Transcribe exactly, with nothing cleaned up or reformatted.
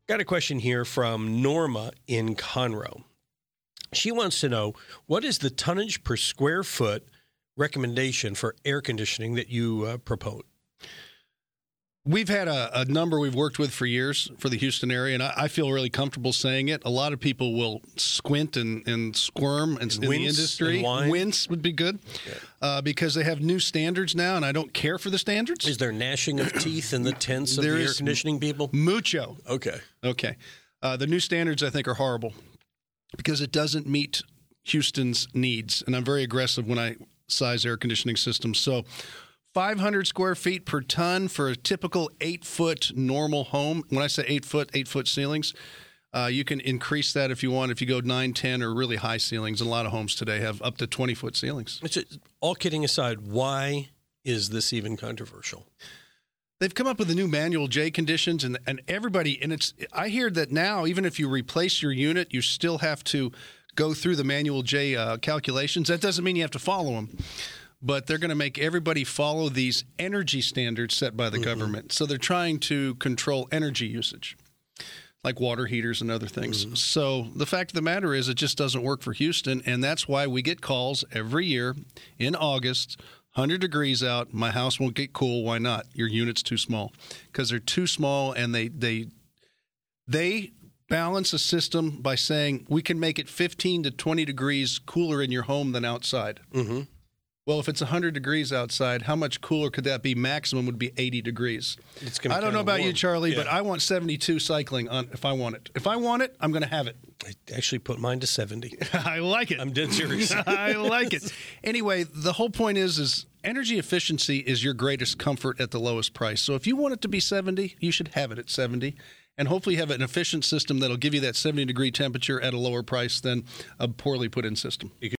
Got a question here from Norma in Conroe. She wants to know, what is the tonnage per square foot recommendation for air conditioning that you uh, propose? We've had a, a number we've worked with for years for the Houston area, and I, I feel really comfortable saying it. A lot of people will squint and, and squirm in, in the industry. Wince would be good okay. uh, because they have new standards now, and I don't care for the standards. Is there gnashing of teeth in the tents of there the air conditioning people? Mucho. Okay. Okay. Uh, the new standards, I think, are horrible because it doesn't meet Houston's needs, and I'm very aggressive when I size air conditioning systems. So five hundred square feet per ton for a typical eight-foot normal home. When I say eight-foot, eight-foot ceilings, uh, you can increase that if you want. If you go nine, ten, or really high ceilings, and a lot of homes today have up to twenty-foot ceilings. All kidding aside, why is this even controversial? They've come up with the new manual J conditions, and and everybody, and it's. I hear that now, even if you replace your unit, you still have to go through the manual J uh, calculations. That doesn't mean you have to follow them. But they're going to make everybody follow these energy standards set by the mm-hmm. government. So they're trying to control energy usage, like water heaters and other things. Mm-hmm. So the fact of the matter is it just doesn't work for Houston, and that's why we get calls every year in August, one hundred degrees out, my house won't get cool. Why not? Your unit's too small. Because they're too small, and they they they balance a system by saying we can make it fifteen to twenty degrees cooler in your home than outside. Mm-hmm. Well, if it's one hundred degrees outside, how much cooler could that be? Maximum would be eighty degrees. It's gonna I don't know about warm. you, Charlie, yeah. but I want seventy-two cycling on if I want it. If I want it, I'm going to have it. I actually put mine to seventy. I like it. I'm dead serious. I like it. Anyway, the whole point is, is energy efficiency is your greatest comfort at the lowest price. So if you want it to be seventy, you should have it at seventy. And hopefully have an efficient system that'll give you that seventy-degree temperature at a lower price than a poorly put-in system.